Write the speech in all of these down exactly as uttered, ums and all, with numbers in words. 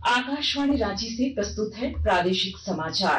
आकाशवाणी रांची से प्रस्तुत है प्रादेशिक समाचार।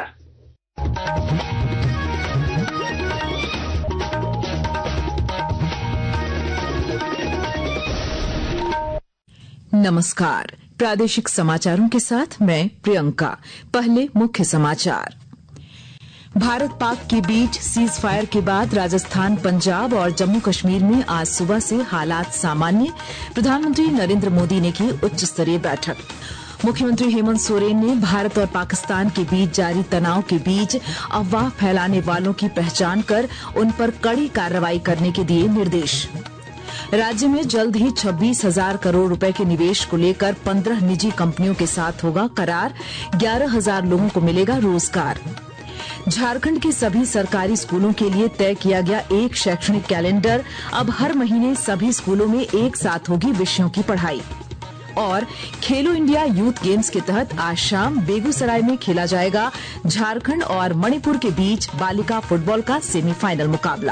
नमस्कार, प्रादेशिक समाचारों के साथ मैं प्रियंका। पहले मुख्य समाचार। भारत पाक के बीच सीज फायर के बाद राजस्थान, पंजाब और जम्मू कश्मीर में आज सुबह से हालात सामान्य। प्रधानमंत्री नरेंद्र मोदी ने की उच्च स्तरीय बैठक। मुख्यमंत्री हेमंत सोरेन ने भारत और पाकिस्तान के बीच जारी तनाव के बीच अफवाह फैलाने वालों की पहचान कर उन पर कड़ी कार्रवाई करने के दिए निर्देश। राज्य में जल्द ही छब्बीस हजार करोड़ रुपए के निवेश को लेकर पंद्रह निजी कंपनियों के साथ होगा करार। ग्यारह हजार लोगों को मिलेगा रोजगार। झारखंड के सभी सरकारी स्कूलों के लिए तय किया गया एक शैक्षणिक कैलेंडर। अब हर महीने सभी स्कूलों में एक साथ होगी विषयों की पढ़ाई। और खेलो इंडिया यूथ गेम्स के तहत आज शाम बेगूसराय में खेला जाएगा झारखंड और मणिपुर के बीच बालिका फुटबॉल का सेमीफाइनल मुकाबला।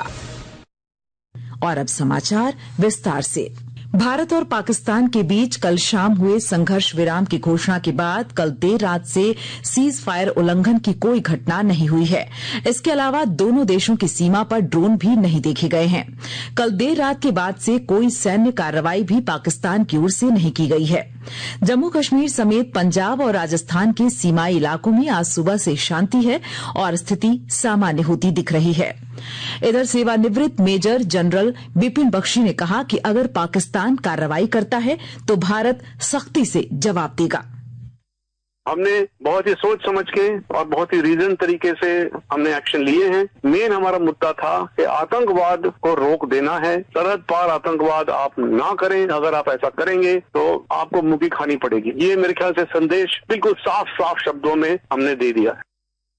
और अब समाचार विस्तार से। भारत और पाकिस्तान के बीच कल शाम हुए संघर्ष विराम की घोषणा के बाद कल देर रात से सीज फायर उल्लंघन की कोई घटना नहीं हुई है। इसके अलावा दोनों देशों की सीमा पर ड्रोन भी नहीं देखे गए हैं। कल देर रात के बाद से कोई सैन्य कार्रवाई भी पाकिस्तान की ओर से नहीं की गई है। जम्मू कश्मीर समेत पंजाब और राजस्थान के सीमाई इलाकों में आज सुबह से शांति है और स्थिति सामान्य होती दिख रही है। इधर सेवानिवृत्त मेजर जनरल बिपिन बख्शी ने कहा कि अगर पाकिस्तान कार्रवाई करता है तो भारत सख्ती से जवाब देगा। हमने बहुत ही सोच समझ के और बहुत ही रीजन तरीके से हमने एक्शन लिए हैं। मेन हमारा मुद्दा था कि आतंकवाद को रोक देना है। सरहद पार आतंकवाद आप ना करें। अगर आप ऐसा करेंगे तो आपको मुक्की खानी पड़ेगी। ये मेरे ख्याल से संदेश बिल्कुल साफ साफ शब्दों में हमने दे दिया है।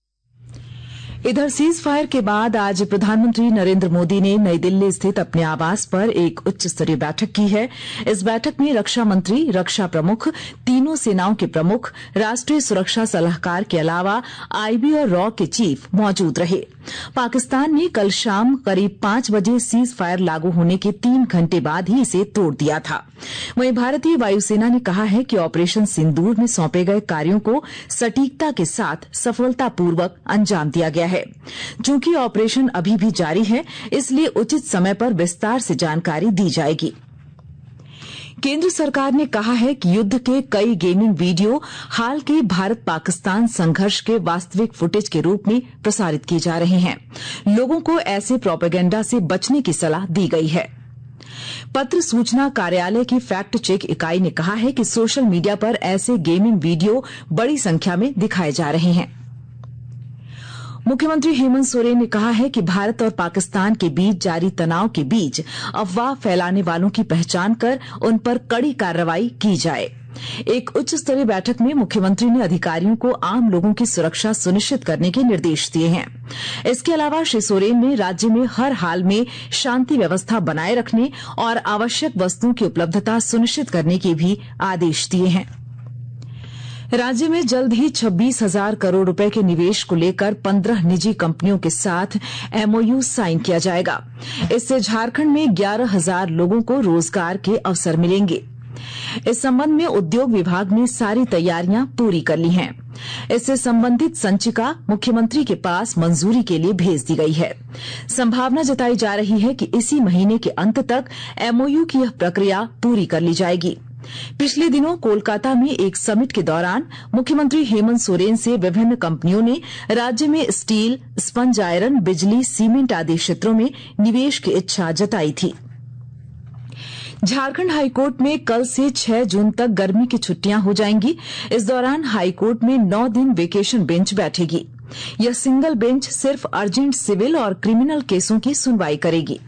इधर सीज फायर के बाद आज प्रधानमंत्री नरेंद्र मोदी ने नई दिल्ली स्थित अपने आवास पर एक उच्च स्तरीय बैठक की है। इस बैठक में रक्षा मंत्री, रक्षा प्रमुख, तीनों सेनाओं के प्रमुख, राष्ट्रीय सुरक्षा सलाहकार के अलावा आईबी और रॉ के चीफ मौजूद रहे। पाकिस्तान ने कल शाम करीब पांच बजे सीज फायर लागू होने के तीन घंटे बाद ही इसे तोड़ दिया था। वहीं भारतीय वायुसेना ने कहा है कि ऑपरेशन सिंदूर में सौंपे गए कार्यों को सटीकता के साथ सफलतापूर्वक अंजाम दिया गया है। चूंकि ऑपरेशन अभी भी जारी है, इसलिए उचित समय पर विस्तार से जानकारी दी जाएगी। केंद्र सरकार ने कहा है कि युद्ध के कई गेमिंग वीडियो हाल के भारत पाकिस्तान संघर्ष के वास्तविक फुटेज के रूप में प्रसारित किए जा रहे हैं। लोगों को ऐसे प्रोपेगेंडा से बचने की सलाह दी गई है। पत्र सूचना कार्यालय की फैक्ट चेक इकाई ने कहा है कि सोशल मीडिया पर ऐसे गेमिंग वीडियो बड़ी संख्या में दिखाए जा रहे हैं। मुख्यमंत्री हेमंत सोरेन ने कहा है कि भारत और पाकिस्तान के बीच जारी तनाव के बीच अफवाह फैलाने वालों की पहचान कर उन पर कड़ी कार्रवाई की जाए। एक उच्च स्तरीय बैठक में मुख्यमंत्री ने अधिकारियों को आम लोगों की सुरक्षा सुनिश्चित करने के निर्देश दिए हैं। इसके अलावा श्री सोरेन ने राज्य में हर हाल में शांति व्यवस्था बनाए रखने और आवश्यक वस्तुओं की उपलब्धता सुनिश्चित करने के भी आदेश दिए हैं। राज्य में जल्द ही छब्बीस हजार करोड़ रुपए के निवेश को लेकर पंद्रह निजी कंपनियों के साथ एमओयू साइन किया जाएगा। इससे झारखंड में ग्यारह हजार लोगों को रोजगार के अवसर मिलेंगे। इस संबंध में उद्योग विभाग ने सारी तैयारियां पूरी कर ली हैं। इससे संबंधित संचिका मुख्यमंत्री के पास मंजूरी के लिए भेज दी गई है। संभावना जताई जा रही है कि इसी महीने के अंत तक एमओयू की यह प्रक्रिया पूरी कर ली जाएगी। पिछले दिनों कोलकाता में एक समिट के दौरान मुख्यमंत्री हेमंत सोरेन से विभिन्न कंपनियों ने राज्य में स्टील, स्पंज आयरन, बिजली, सीमेंट आदि क्षेत्रों में निवेश की इच्छा जताई थी। झारखंड हाईकोर्ट में कल से छह जून तक गर्मी की छुट्टियां हो जाएंगी। इस दौरान हाईकोर्ट में नौ दिन वेकेशन बेंच बैठेगी। यह सिंगल बेंच सिर्फ अर्जेंट सिविल और क्रिमिनल केसों की सुनवाई करेगी।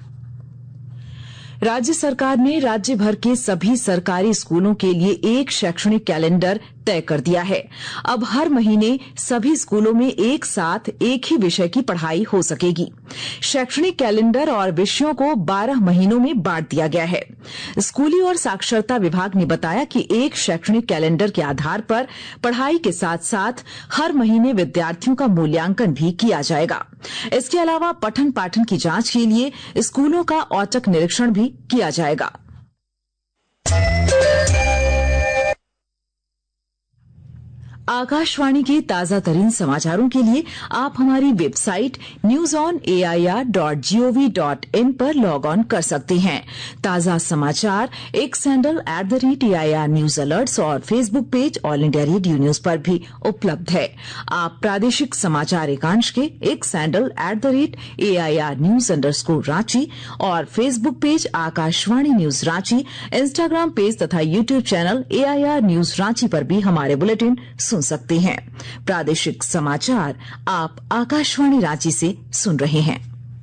राज्य सरकार ने राज्य भर के सभी सरकारी स्कूलों के लिए एक शैक्षणिक कैलेंडर तय कर दिया है। अब हर महीने सभी स्कूलों में एक साथ एक ही विषय की पढ़ाई हो सकेगी। शैक्षणिक कैलेंडर और विषयों को बारह महीनों में बांट दिया गया है। स्कूली और साक्षरता विभाग ने बताया कि एक शैक्षणिक कैलेंडर के आधार पर पढ़ाई के साथ साथ हर महीने विद्यार्थियों का मूल्यांकन भी किया जाएगा। इसके अलावा पठन पाठन की जांच के लिए स्कूलों का औचक निरीक्षण भी किया जाएगा। आकाशवाणी के ताजा तरीन समाचारों के लिए आप हमारी website news on A I R dot G O V dot in पर लॉग ऑन कर सकते हैं। ताजा समाचार X handle at the rate A I R news alerts और Facebook page all India radio news पर भी उपलब्ध है। आप प्रादेशिक समाचार एकांश के X handle at the rate A I R news underscore Ranchi और Facebook page Akashvani news Ranchi, Instagram page तथा YouTube channel A I R news Ranchi पर भी हमारे बुलेटिन सुन सकते हैं। प्रादेशिक समाचार आप आकाशवाणी रांची से सुन रहे हैं।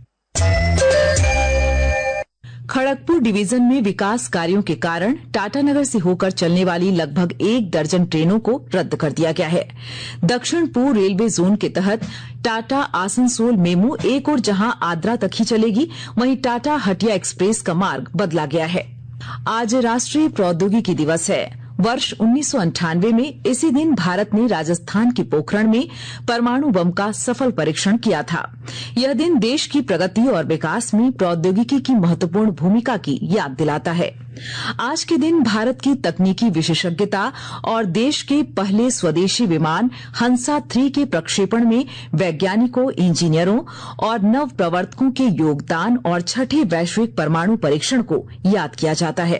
खड़गपुर डिवीजन में विकास कार्यों के कारण टाटानगर से होकर चलने वाली लगभग एक दर्जन ट्रेनों को रद्द कर दिया गया है। दक्षिण पूर्व रेलवे जोन के तहत टाटा आसनसोल मेमू एक और जहां आद्रा तक ही चलेगी, वहीं टाटा हटिया एक्सप्रेस का मार्ग बदला गया है। आज राष्ट्रीय प्रौद्योगिकी दिवस है। वर्ष उन्नीस सौ अंठानवे में इसी दिन भारत ने राजस्थान के पोखरण में परमाणु बम का सफल परीक्षण किया था। यह दिन देश की प्रगति और विकास में प्रौद्योगिकी की महत्वपूर्ण भूमिका की याद दिलाता है। आज के दिन भारत की तकनीकी विशेषज्ञता और देश के पहले स्वदेशी विमान हंसा थ्री के प्रक्षेपण में वैज्ञानिकों, इंजीनियरों और नव प्रवर्तकों के योगदान और छठे वैश्विक परमाणु परीक्षण को याद किया जाता है।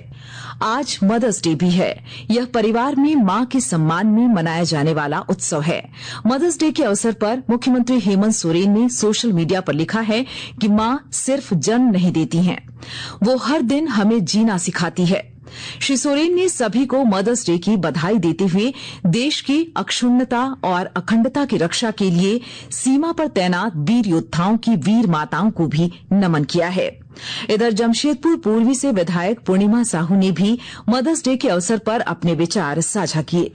आज मदर्स डे भी है। यह परिवार में मां के सम्मान में मनाया जाने वाला उत्सव है। मदर्स डे के अवसर पर मुख्यमंत्री हेमंत सोरेन ने सोशल मीडिया पर लिखा है कि मां सिर्फ जन्म नहीं देती हैं, वो हर दिन हमें जीना सिखाती है। श्री सोरेन ने सभी को मदर्स डे की बधाई देते हुए देश की अक्षुण्णता और अखंडता की रक्षा के लिए सीमा पर तैनात वीर योद्धाओं की वीर माताओं को भी नमन किया है। इधर जमशेदपुर पूर्वी से विधायक पूर्णिमा साहू ने भी मदर्स डे के अवसर पर अपने विचार साझा किए।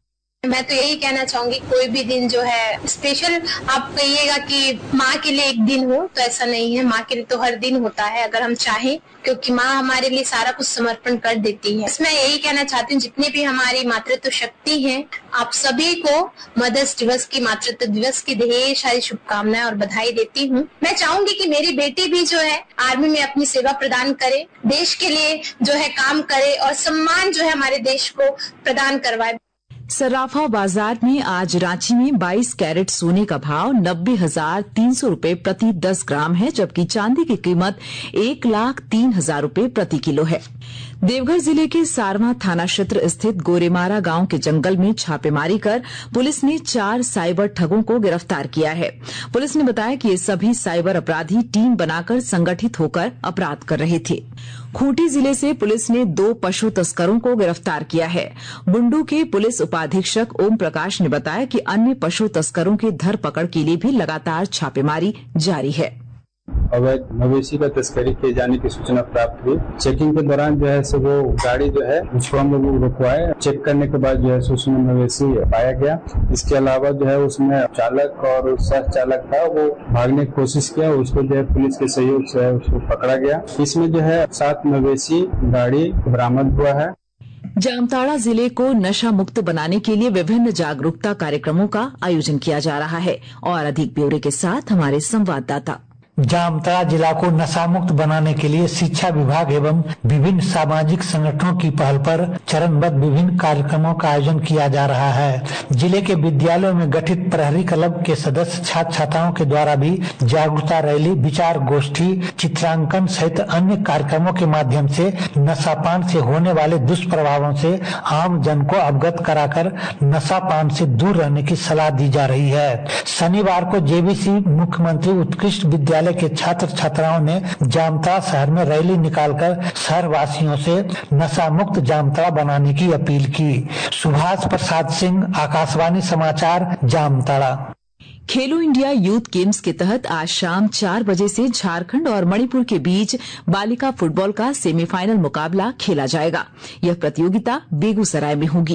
मैं तो यही कहना चाहूंगी, कोई भी दिन जो है स्पेशल आप कहिएगा कि माँ के लिए एक दिन हो, तो ऐसा नहीं है। माँ के लिए तो हर दिन होता है अगर हम चाहें, क्योंकि माँ हमारे लिए सारा कुछ समर्पण कर देती है। इसमें यही कहना चाहती हूँ, जितने भी हमारी मातृत्व शक्ति है, आप सभी को मदर्स दिवस की, मातृत्व दिवस की ढेर सारी शुभकामनाएं और बधाई देती हूँ। मैं चाहूंगी कि मेरी बेटी भी जो है आर्मी में अपनी सेवा प्रदान करे, देश के लिए जो है काम करे और सम्मान जो है हमारे देश को प्रदान करवाए। सराफा बाजार में आज रांची में बाईस कैरेट सोने का भाव नब्बे हजार तीन सौ रूपये प्रति दस ग्राम है, जबकि चांदी की कीमत एक लाख तीन हजार रूपये प्रति किलो है। देवघर जिले के सारवा थाना क्षेत्र स्थित गोरेमारा गांव के जंगल में छापेमारी कर पुलिस ने चार साइबर ठगों को गिरफ्तार किया है। पुलिस ने बताया कि ये सभी साइबर अपराधी टीम बनाकर संगठित होकर अपराध कर रहे थे। खूंटी जिले से पुलिस ने दो पशु तस्करों को गिरफ्तार किया है। बुंडू के पुलिस उपाधीक्षक ओम प्रकाश ने बताया कि अन्य पशु तस्करों की धरपकड़ के लिए भी लगातार छापेमारी जारी है। अवैध मवेशी का तस्करी किए जाने की सूचना प्राप्त हुई। चेकिंग के दौरान जो है सो वो गाड़ी जो है उसको हम लोग रुकवाए। चेक करने के बाद जो है सो उसमें मवेशी पाया गया। इसके अलावा जो है उसमें चालक और सह चालक था, वो भागने की कोशिश किया, उसको जो है पुलिस के सहयोग से उसको पकड़ा गया। इसमें जो है सात मवेशी गाड़ी बरामद हुआ है। जामताड़ा जिले को नशा मुक्त बनाने के लिए विभिन्न जागरूकता कार्यक्रमों का आयोजन किया जा रहा है और अधिक ब्यौरे के साथ हमारे संवाददाता। जामताड़ा जिला को नशा मुक्त बनाने के लिए शिक्षा विभाग एवं विभिन्न सामाजिक संगठनों की पहल पर चरणबद्ध विभिन्न कार्यक्रमों का आयोजन किया जा रहा है। जिले के विद्यालयों में गठित प्रहरी क्लब के सदस्य छात्र छात्राओं के द्वारा भी जागरूकता रैली, विचार गोष्ठी, चित्रांकन सहित अन्य कार्यक्रमों के माध्यम से नशापान से होने वाले दुष्प्रभावों से आम जन को अवगत कराकर नशापान से दूर रहने की सलाह दी जा रही है। शनिवार को जेबीसी मुख्यमंत्री उत्कृष्ट विद्यालय के छात्र छात्राओं ने जामताड़ा शहर में रैली निकालकर शहर वासियों से नशा मुक्त जामताड़ा बनाने की अपील की। सुभाष प्रसाद सिंह, आकाशवाणी समाचार, जामताड़ा। खेलो इंडिया यूथ गेम्स के तहत आज शाम चार बजे से झारखंड और मणिपुर के बीच बालिका फुटबॉल का सेमीफाइनल मुकाबला खेला जाएगा। यह प्रतियोगिता बेगूसराय में होगी।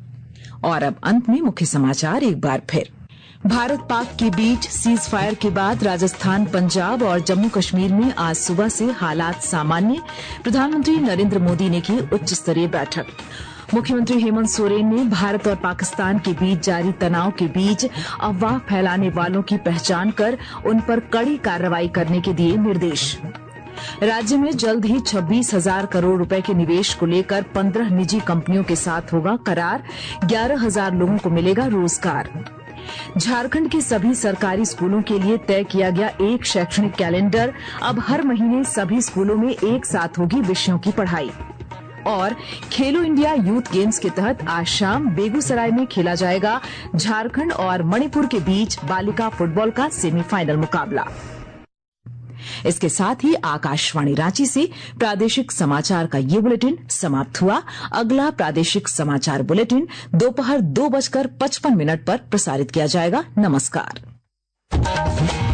और अब अंत में मुख्य समाचार एक बार फिर। भारत पाक के बीच सीज फायर के बाद राजस्थान, पंजाब और जम्मू कश्मीर में आज सुबह से हालात सामान्य। प्रधानमंत्री नरेंद्र मोदी ने की उच्च स्तरीय बैठक। मुख्यमंत्री हेमंत सोरेन ने भारत और पाकिस्तान के बीच जारी तनाव के बीच अफवाह फैलाने वालों की पहचान कर उन पर कड़ी कार्रवाई करने के दिए निर्देश। राज्य में जल्द ही छब्बीस हजार करोड़ रुपए के निवेश को लेकर पंद्रह निजी कंपनियों के साथ होगा करार। ग्यारह हजार लोगों को मिलेगा रोजगार। झारखंड के सभी सरकारी स्कूलों के लिए तय किया गया एक शैक्षणिक कैलेंडर। अब हर महीने सभी स्कूलों में एक साथ होगी विषयों की पढ़ाई। और खेलो इंडिया यूथ गेम्स के तहत आज शाम बेगूसराय में खेला जाएगा झारखंड और मणिपुर के बीच बालिका फुटबॉल का सेमीफाइनल मुकाबला। इसके साथ ही आकाशवाणी रांची से प्रादेशिक समाचार का ये बुलेटिन समाप्त हुआ। अगला प्रादेशिक समाचार बुलेटिन दोपहर दो बजकर पचपन मिनट पर प्रसारित किया जाएगा। नमस्कार।